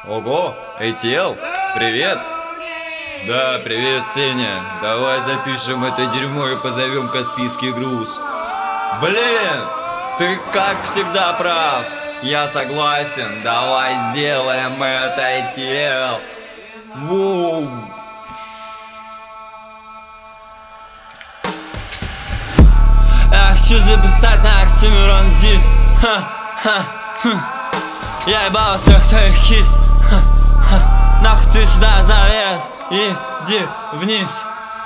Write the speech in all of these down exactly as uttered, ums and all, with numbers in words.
Ого, эй ти эл, привет! Да, привет, Сеня. Давай запишем это дерьмо и позовем Каспийский груз. Блин, ты как всегда прав. Я согласен, давай сделаем это, эй ти эл. Воу. Я хочу записать на Оксимирон дис. Я ебал всех твоих кис. Нахуй ты сюда залез, иди вниз.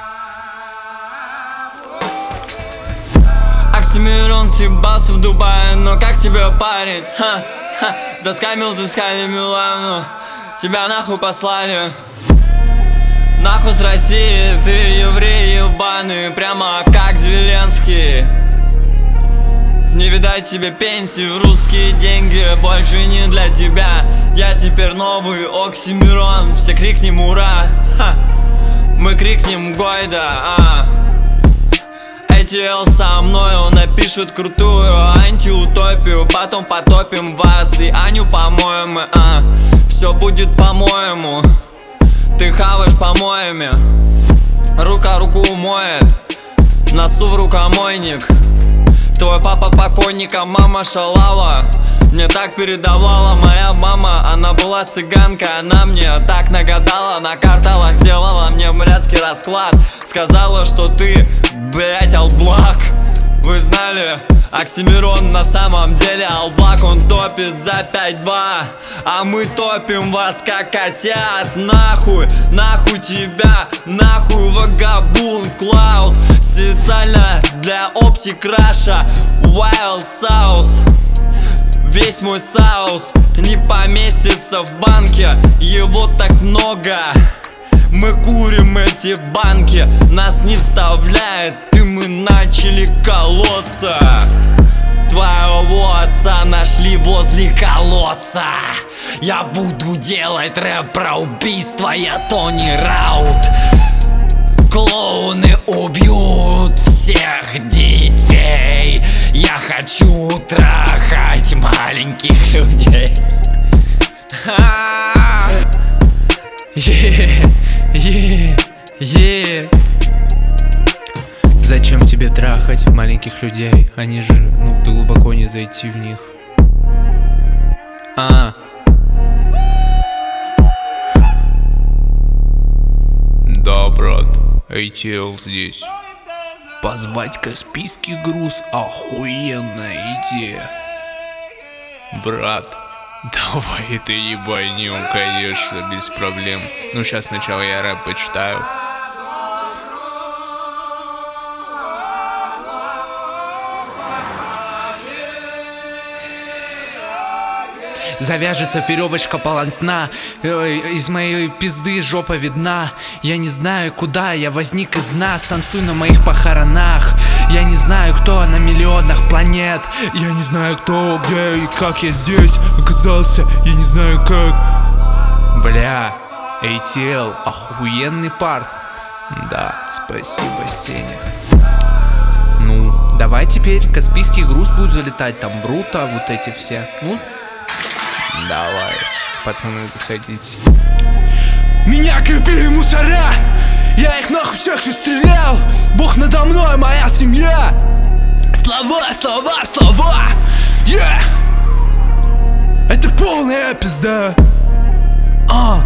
Оксимирон съебался в Дубае, но как тебе, парень? Ха, ха, заскамил ты скали Милану, тебя нахуй послали. Нахуй с России, ты еврей ебаный, прямо как Зеленский. Не видать тебе пенсии, русские деньги больше не для тебя. Я теперь новый Оксимирон, все крикнем ура. Ха. Мы крикнем Гойда, а эй ти эл со мной, он напишет крутую антиутопию. Потом потопим вас и Аню по-моему, а все будет по-моему. Ты хаваешь помоями, рука руку моет, носу в рукомойник. Твой папа покойника, мама шалава. Мне так передавала моя мама. Она была цыганка, она мне так нагадала. На карталах сделала мне блядский расклад. Сказала, что ты, блядь, алблак. Вы знали? Оксимирон на самом деле алблак. Он топит за пять-два, а мы топим вас как котят. Нахуй, нахуй тебя, нахуй вагабун Клауд. Специально для Optic Russia Wild Sauce. Весь мой соус не поместится в банке, его так много. Мы курим эти банки, нас не вставляет, и мы начали колоться. Твоего отца нашли возле колодца. Я буду делать рэп про убийство, я Тони Раут. Клоуны убьют всех детей. Я хочу трахать маленьких людей. Е, е, е. Зачем тебе трахать маленьких людей? Они же, ну, глубоко не зайти в них. А. Да, брат, эй ти эл здесь. Позвать Каспийский груз — охуенная идея. Брат, давай это ебанем, конечно, без проблем. Ну, сейчас сначала я рэп почитаю. Завяжется веревочка полотна, из моей пизды жопа видна. Я не знаю, куда я возник из нас. Танцуй на моих похоронах. Я не знаю, кто на миллионах планет. Я не знаю, кто, где и как я здесь оказался. Я не знаю, как. Бля, эй ти эл, охуенный парт. Да, спасибо, Сеня. Ну, давай теперь Каспийский груз будет залетать. Там Бруто, вот эти все. Ну, давай, пацаны, заходите. Меня крепили мусора, я их нахуй всех и стрелял. Бог надо мной, моя семья. Слова, слова, слова. Yeah. Это полная пизда. А.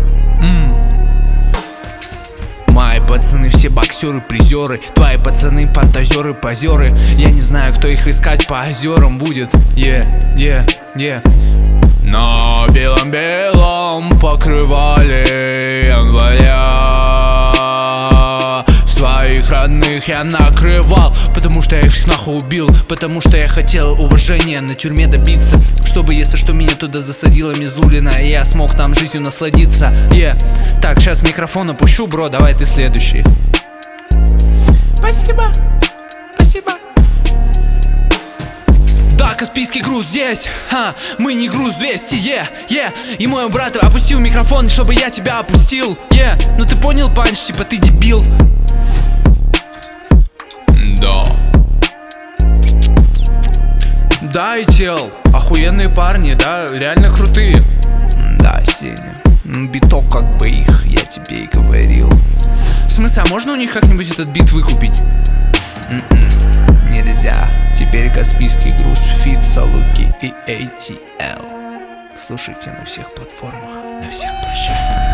М. Мои пацаны все боксеры, призеры. Твои пацаны фантазеры, позеры. Я не знаю, кто их искать по озерам будет. Е, е, е. На белом-белом покрывале января своих родных я накрывал, потому что я их всех нахуй убил. Потому что я хотел уважения на тюрьме добиться, чтобы, если что, меня туда засадила Мизулина, и я смог там жизнью насладиться. Yeah. Так, сейчас микрофон опущу, бро, давай ты следующий. Спасибо, спасибо. Да, Каспийский груз здесь, ха, мы не груз двести, е, е. И мой брат опустил микрофон, чтобы я тебя опустил, е. Ну ты понял, панч, типа ты дебил. Да. Да, эй ти эл, охуенные парни, да, реально крутые. Да, Си. Ну, биток как бы их, я тебе и говорил. В смысле, а можно у них как-нибудь этот бит выкупить? М-м, нельзя. Теперь Каспийский груз, фит, Салуки и эй ти эл. Слушайте на всех платформах, на всех площадках.